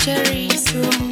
Cherry's room.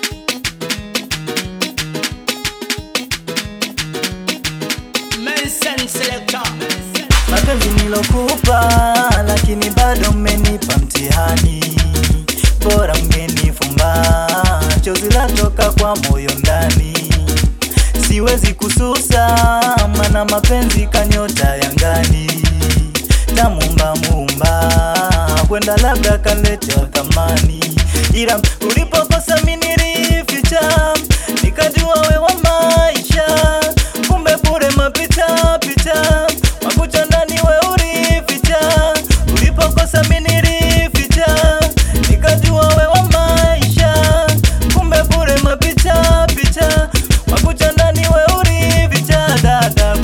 Mensen selector. Mapenzi nilokupa lakini bado mmenipa mtihani. Bora mgenifumba, chozi latoka kwa moyo ndani. Siwezi kususa, mana mapenzi kanyota yangani. Tamumba mumba, kwenda labda kaleta thamani. Ila ulipokosa mimi nilificha, nikajua wewe maisha. Kumbe bure mapita pita, makucha ndani wewe ulificha. Ulipokosa mimi nilificha, nikajua wewe maisha. Kumbe bure mapita pita, makucha ndani wewe ulificha. Dada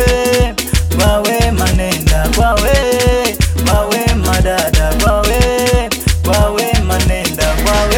kwawe manenda kwawe madada kwawe manenda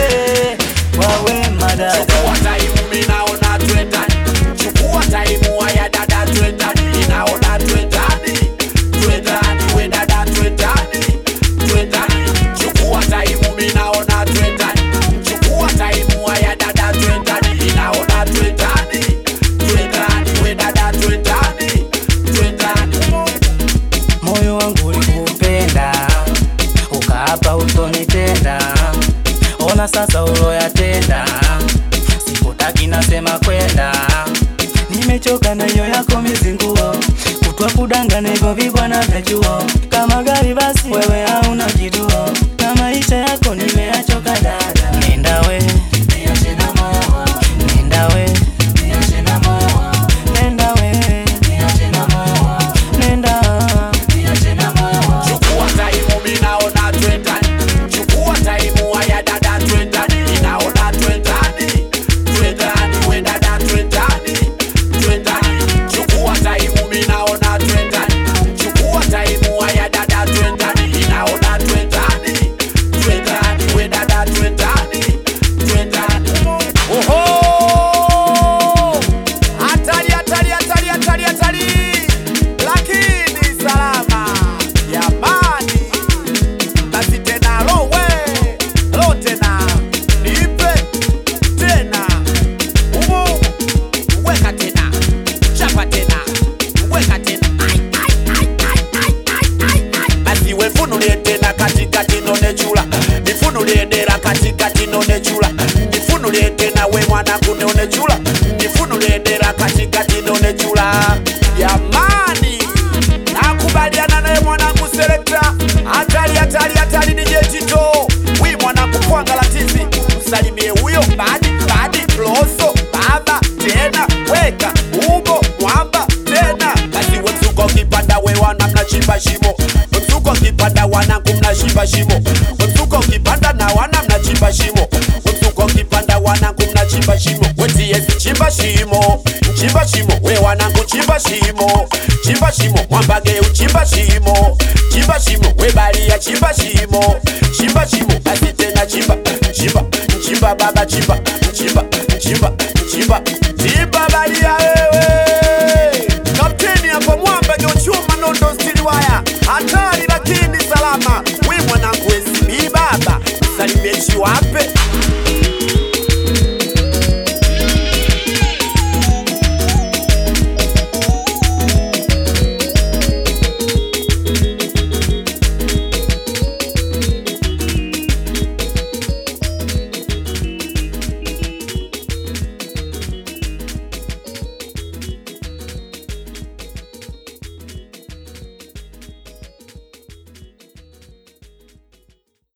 kwawe madada. Chukua time minaona twendani, chukua time waya dada twendani, inaona twendani, twendani we dada twendani, twendani. Chukua time minaona twendani, chukua time waya dada twendani, inaona twendani, twendani we dada twendani, twendani. Moyo wangu ulikupenda, ukaapa utonitenda. Ona sasa uloyatenda, sikutaki nasema kwenda. Nimechoka na hiyo yako mizinguo, kutwa kudanganya hivyo vibwana vya chuo. Kama gari basi wewe hauna kiduo, na maisha yako nimeachoka dada. Nenda we, niache na moyo wangu. Nenda we, niache na moyo wangu. Nenda we, niache na moyo wangu. Nenda, niache na moyo wangu. Chukua time minaona twendani, chukua time waya dada twendani, inaona twendani, twendani we dada twendani, twendani. Chukua time minaona twendani, chukua time waya dada twendani, inaona twendani, twendani we dada twendani, twendani. Oho! Hatari hatari hatari hatari hatari, lakini salama jamani. Basi tena lo tena nipe tena umu weka tena chapa tena weka tena basi wefunulie tena katikati none chula, nifunulie dera katikati none chula, nifunulie tena we mwanangu none chula, nifunulie dera katikati none chula. Jamani, nakubaliana naye mwanangu selekta. Hatari hatari hatari nije Tito, wi mwanangu kwanga latizi. Usalimie huyo badi loso baba tena weka ugo mwamba tena. Basi wemzuko kipanda we wana mnachimba shimo, wemzuko kipanda wanangu mnachimba shimo, wemzuko kipanda na wana mnachimba shimo, wemzuko kipanda wanangu mnachimba shimo. Wetiesi chimba shimo, chimba shimo we wanangu chimba shimo, chimba shimo mwambage uchimba shimo, chimba shimo we balia chimba shimo, chimba shimo basi tena chimba chimba chimba baba chimba chimba chimba chimba chimba balia wewe. Kapteni hapo mwambage uchuma nondo stili waya. Hatari lakini salama, we mwanangu esibi baba salimie chiwape.